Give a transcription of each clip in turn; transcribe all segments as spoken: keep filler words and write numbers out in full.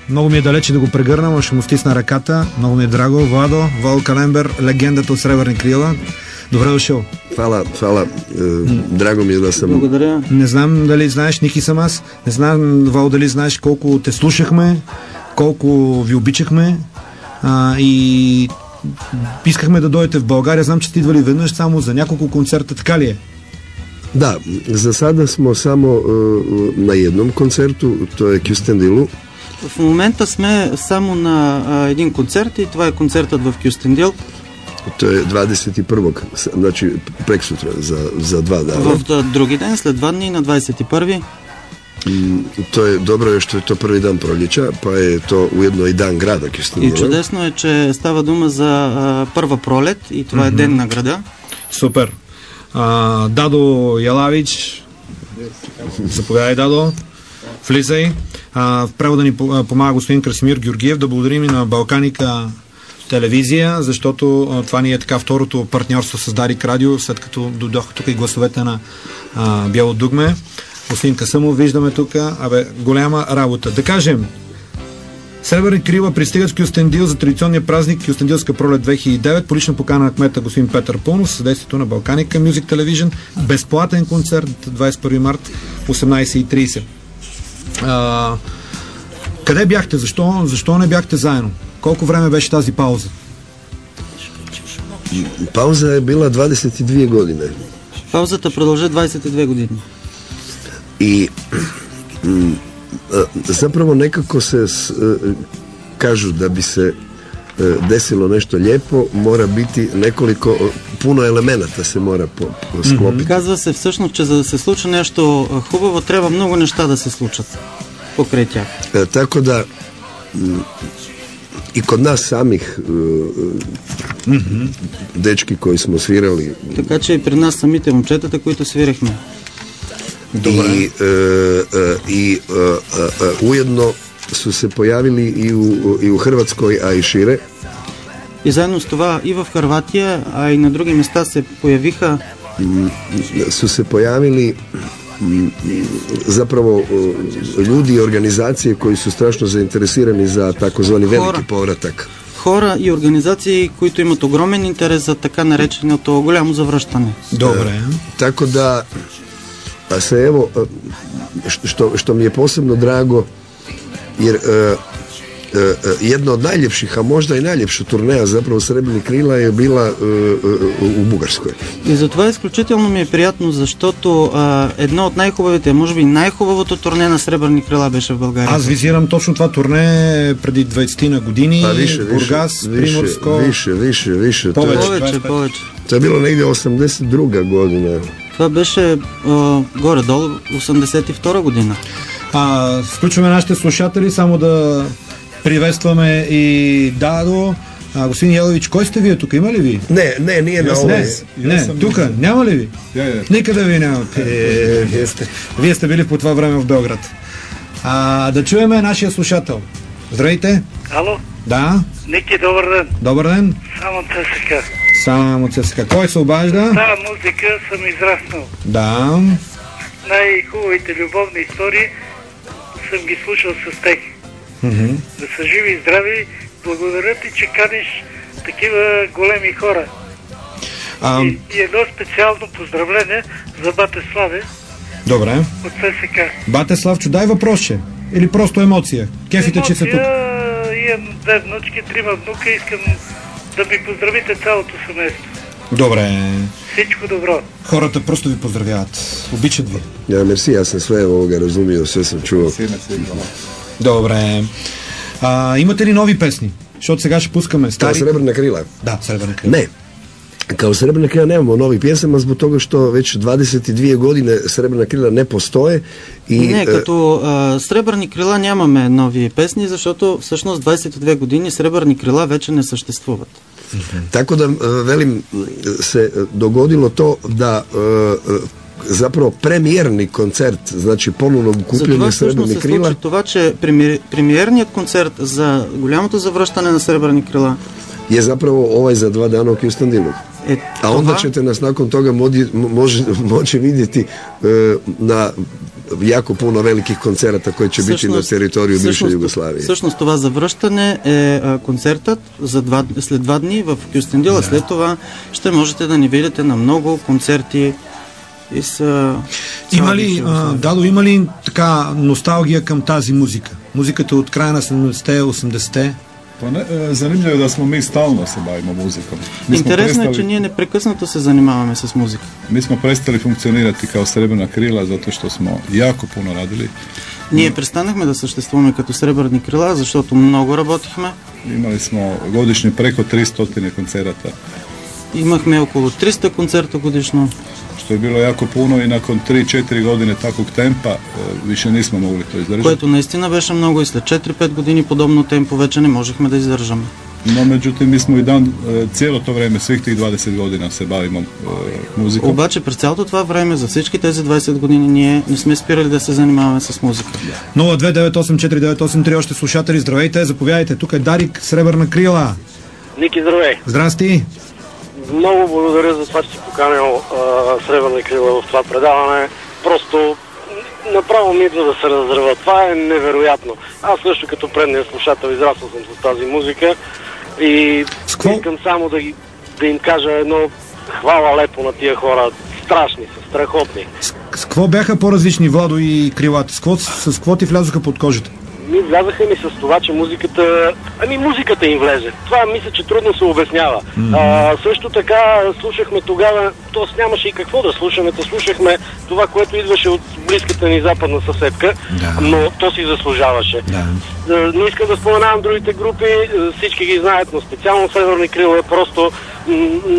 Много ми е далече да го прегърна, но ще му стисна ръката. Много ми е драго. Владо, Владо Калембер, легендата от Сребърни крила. Добре дошъл. Хвала, хвала. Е, драго ми е да съм. Благодаря. Не знам дали знаеш, Ники съм аз. Не знам, Вал, дали знаеш колко те слушахме, колко ви обичахме а, и искахме да дойдете в България. Знам, че сте идвали веднъж само за няколко концерта. Така ли е? Да, за sada smo samo uh, na jednom koncertu, to je Кюстендилу. В момента сме само на а, един концерт и това е концертът в Кюстендил. To je двадесет и първи, znači prekssutra za, za dva dana. В други ден, след два дни, на двадесет и първи. Mm, to je dobro je što je to prvi dan proljeća, pa je to ujedno i dan grada Кюстендил. И чудесно е, че става дума за а, първа пролет и това mm-hmm. е ден на града. Супер. А, Дадо Ялавич, заповядай, Дадо, влизай. А, в превода ни помага господин Красимир Георгиев. Да благодарим и на Балканика телевизия, защото а, това ни е така второто партньорство с Дарик Радио, след като дойдоха тук и гласовете на а, Бяло Дугме. Господин Касъмов, виждаме тук. Абе, голяма работа. Да кажем, Сребърни крила пристигат в Кюстендил за традиционния празник Кюстендилска пролет две хиляди и девет по лична покана на кмета господин Петър Пълнов, съдействието на Балканика Music Television. Безплатен концерт двадесет и първи март в осемнадесет и тридесет. А, къде бяхте? Защо, защо не бяхте заедно? Колко време беше тази пауза? Пауза е била двадесет и две години. Паузата продължа двадесет и две години. И zapravo nekako se s, kažu da bi se desilo nešto lijepo, mora biti nekoliko, puno elemenata se mora po, po sklopiti. Казва се всъщност, че за да се случи нещо хубаво, трябва много неща да се случат покрай тях. E, tako da i kod nas samih mm-hmm. dečki koji smo svirali. Така че и при нас самите момчетата, които свирахме. Добре. И, e, e, i e, e, ujedno su se pojavili i u, i u Hrvatskoj, a i šire. И заедно с това и в Хърватия, а и на други места се появиха su se pojavili zapravo ljudi i organizacije koji su strašno zainteresirani za takozvani veliki povratak. Хора и организации, които имат огромен интерес за така нареченото голямо завръщане. Добре. Tako da se evo, što, što mi je posebno drago, jer uh, jedna od najljepših, a možda i najljepša турneя zapravo Сребърни крила е била у Бугарскoj. И затова изключително ми е приятно, защото а, едно от най-хубавите, може би най-хубавото турне на Сребърни крила беше в България. Аз визирам точно това турне преди двадесет на години. А, више, Бургас, више, Приморско. Више, више, више. Повече, повече, повече. Това е било негде осемдесет и друга година. Това беше а, горе-долу осемдесет и втора година. А, включваме нашите слушатели, само да приветстваме и Дадо. А, господин Елович, кой сте вие тук? Има ли ви? Не, не, ние на Не, не, тук. Няма ли ви? Yeah, yeah. Никъде ви няма. Е, вие, сте, вие сте били по това време в Белград. А, да чуеме нашия слушател. Здравейте. Ало? Да. Ники, добър ден. Добър ден. Само ЦСКА. Само ЦСКА. Кой се обажда? Тая музика съм израснал. Да. Най-хубавите любовни истории съм ги слушал с тех. Mm-hmm. Да са живи и здрави. Благодаря ти, че каниш такива големи хора. А... И, и едно специално поздравление за бате Славе. Добре. От ЦСКА. Бате Славчо, дай въпросче. Или просто емоция? Кефите, че са тук. Имам две внучки, трима внука. Искам да ми поздравите цялото семейство. Добре. Всичко добро. Хората просто ви поздравяват. Обичат ви. Ja, merci, ja sam sve ovoga razumio, sve sam čuo. Добре. А, имате ли нови песни? Защото сега ще пускаме стари. Kao Srebrna krila? Да, Srebrna krila. Ne. Kao Srebrna krila nemamo novi pjesama zbog toga što već двадесет и две godine Srebrna krila ne postoje. И, Не, като а, Сребърни крила нямаме нови песни, защото всъщност двадесет и две години Сребърни крила вече не съществуват. Tako da, velim, se dogodilo to da zapravo premijerni koncert, znači ponovno okupljanje Srebrni krila. случи това, че премиерният концерт за голямото завръщане на Сребърни крила je zapravo ovaj za dva dana u Kjustandilu. Е, A onda това- ćete nas nakon toga moći, može, moći vidjeti e, na jako puno velikih koncerata koji će biti na teritoriju bivše всъщност- Югославии. Всъщност това завръщане е а, концертът за два, след два дни в Кюстендил, а след това ще можете да ни видите на много концерти и с Има ли, а, Дадо, има ли така носталгия към тази музика? Музиката от края на седемдесетте, осемдесетте? Pa ne, e, zanimljivo je da smo mi stalno se bavimo muzikom. Mi smo, Интересно е, че prestali, ние непрекъснато се занимаваме с музика. mi smo prestali funkcionirati kao Srebrna krila zato što smo jako puno radili. Ние престанахме да съществуваме като Сребърни крила, защото много работихме. Imali smo godišnje preko tristo koncerata, Имахме около триста концерта годишно, što je bilo jako puno i nakon tri četiri godine takvog tempa e, više nismo mogli to izdržati. което наистина беше много и след четири-пет години подобно темпо вече не можехме да издържаме. No, međutim, mi smo i dan e, cijelo to vrijeme, svih tih dvadeset godina se bavimo e, muzikom. Обаче през цялото това време, за всички тези двайсет години, ние не сме спирали да се занимаваме с музика. нула две девет осем четири девет осем три, още слушатели, здравейте, заповядайте, тук е Дарик, Сребърна крила. Ники, здравей! Здрасти! Много благодаря за това, че си поканил а, Сребърна крила в това предаване. Просто направо ми идва да се разръва. Това е невероятно. Аз също като предния слушател израснал съм с тази музика и С какво? искам само да, ги, да им кажа едно хвала лепо на тия хора. Страшни са, страхотни. С, с какво бяха по-различни Владо и крилата? С какво, с, с какво ти влязоха под кожата? Ми влязаха ми с това, че музиката... Ами музиката им влезе. Това мисля, че трудно се обяснява. Mm-hmm. А, също така слушахме тогава, т.е. нямаше и какво да слушаме, да слушахме това, което идваше от близката ни западна съседка, Да. но то си заслужаваше. Да. А, не искам да споменавам другите групи, всички ги знаят, но специално Северни крила просто м-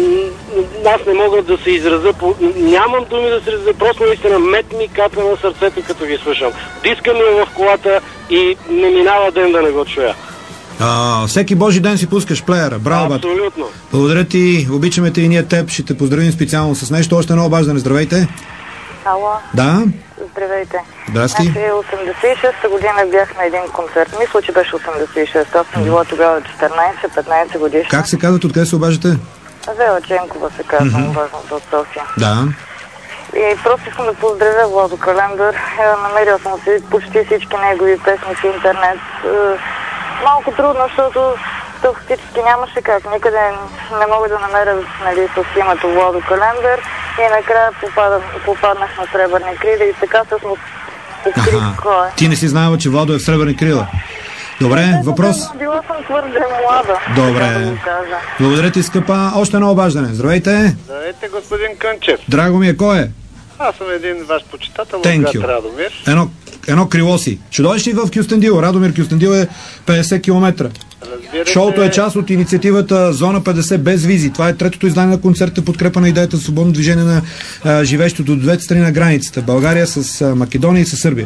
м- аз не мога да се изразя, по... нямам думи да се изразя, просто наистина мед ми капе на сърцето, като ги слушам. Диска ми е в колата и не минава ден да не го чуя. А, всеки божи ден си пускаш плеера. Браво, бат. Абсолютно. Благодаря ти, обичаме те и ние теб. Ще те поздравим специално с нещо. Още едно обаждане. Здравейте. Ало, Да, здравейте. здрасти. Значи осемдесет и шеста година бях на един концерт. Мисля, че беше осемдесет и шеста. Аз съм била тогава четиринайсет-петнайсет годишна. Как се казват? Откъде се обаждате? Вела Ченкова се казвам, важното от София. Да. И просто искам да поздравя Владо Календър. Е, намерил съм си почти всички негови песни в интернет. Е, малко трудно, защото то фактически нямаше как. Никъде не мога да намеря, нали, с името Владо Календър. И накрая попадам, попаднах на Сребърни крили и така с му открих Аха. кой е. Ти не си знаела, че Владо е в Сребърни крила. Добре, въпрос. Била съм твърде млада. Добре. така да го кажа. Благодаря ти, скъпа. Още едно обаждане. Здравейте. Здравейте, господин Кънчев. Драго ми е, кой е? Аз съм един ваш почитател от Thank град you. Радомир. Едно, едно крило си. Ще дойдеш ли в Кюстендил? Радомир, Кюстендил е петдесет километра. Разбира Шоуто се, е част от инициативата Зона петдесет без визи. Това е третото издание на концерта, подкрепа на идеята за свободно движение на а, живеещите до двете страни на границата. България с а, Македония и с Сърбия.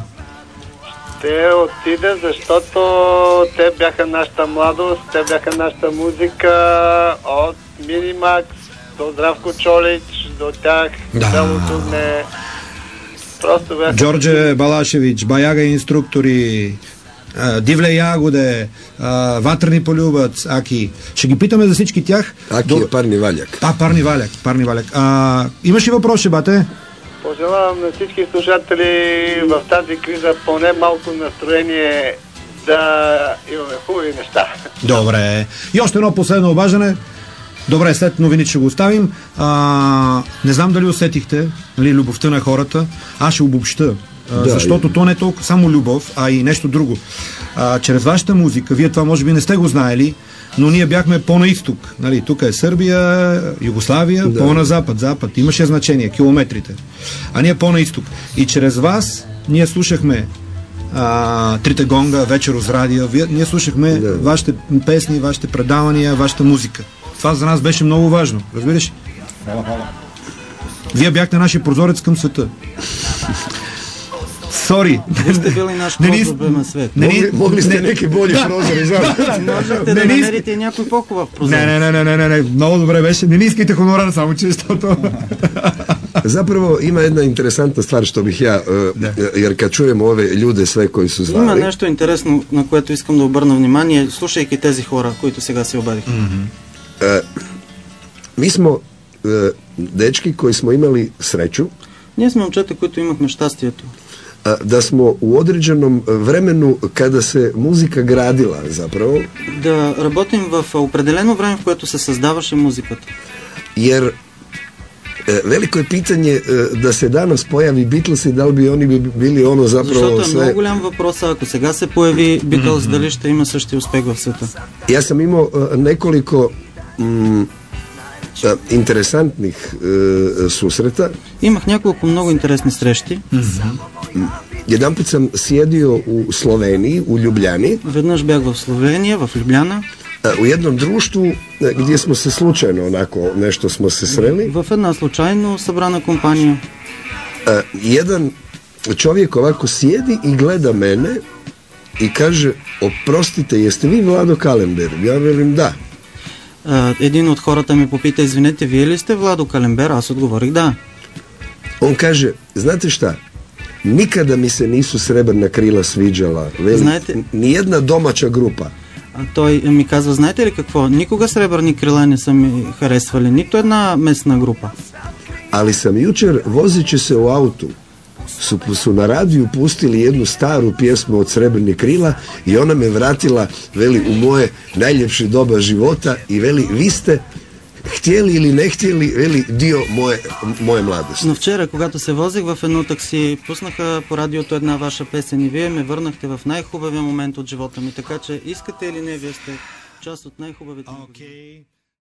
те отида, защото те бяха нашата младост, те бяха нашата музика от Минимакс до Здравко Чолич, до тях, Да. цялото не... Просто бяха... Джордже Балашевич, Баяга инструктори, а, Дивле Ягоде, а, Ватрени полюбец, Аки. Ще ги питаме за всички тях. Аки До- е парни валяк. А, парни валяк, парни валяк. А, имаш ли въпрос, Шебате? Пожелавам на всички слушатели в тази криза поне малко настроение да имаме хубави неща. Добре. И още едно последно обаждане. Добре, след новини ще го оставим. А, не знам дали усетихте, нали, любовта на хората. Аз ще обобща. А, Да, защото и- то не е толкова само любов, а и нещо друго. А, чрез вашата музика, вие това може би не сте го знаели, но ние бяхме по-на изток. Нали, тук е Сърбия, Югославия, Да. по-на запад, запад. Имаше значение, километрите. А ние по-на изток. И чрез вас ние слушахме а, Трите гонга, Вечер с радио. Вие, ние слушахме Да. вашите песни, вашите предавания, вашата музика. Това за нас беше много важно. Разбираш? Вие бяхте нашия прозорец към света. Сори. Вие сте били наш прозор на свет. Не, Могли, не, могли сте не, неки болji прозори, знам. Можете да не, не намерите и някой по-хубав прозор. не, не, не, не, не, не, не, много добре беше. Не ни искайте хонорар, само че, защото... Zapravo ima jedna interesantna stvar što bih ja, e, jer kad čujemo ove ljude sve koji su Има zvali, нещо интересно, на което искам да обърна внимание, слушайки тези хора, които сега се обадиха. E, mi smo e, dečki koji smo imali sreću. Ние сме момчета, които имахме щастието. A, da smo u određenom vremenu kada se muzika gradila zapravo. Да работим в определено време, в което се създаваше музиката. Jer e, veliko je pitanje e, da se danas pojavi Beatles i da li bi oni bi bili ono zapravo Защото е sve... много голям въпрос, ако сега се появи Beatles, mm-hmm. дали ще има същия успех в света. Ja sam imao e, nekoliko mm, e, interesantnih e, susreta. Имах няколко много интересни срещи. Mm-hmm. Jedanput sam sjedio u Sloveniji, u Ljubljani. Веднъж бях в Словения, в Любляна. U jednom društvu gdje smo se slučajno onako nešto smo se sreli. В една случайно събрана компания. Jedan čovjek ovako sjedi i gleda mene i kaže: oprostite, jeste vi Vlado Kalember? Ja velim da. Един от хората ми попита: извинете, вие ли сте Владо Калембер? Аз отговорих да. On kaže: znate šta? Nikada mi se nisu Srebrna krila sviđala. Veli, Знаете, nijedna domaća grupa. А той ми казва: знаете ли какво? Никога Сребърни крила не са ми харесвали, нито една местна група. Ali sam jučer, vozeći se u autu, su, su na radiju pustili jednu staru pjesmu od Srebrnih krila i ona me vratila, veli, u moje najljepše doba života i veli, vi ste htjeli или не htjeli, вели, dio moje, moje mladosti. Но вчера, когато се возех в едно такси, пуснаха по радиото една ваша песен и вие ме върнахте в най-хубавия момент от живота ми, така че искате или не, вие сте част от най-хубавите. Okay.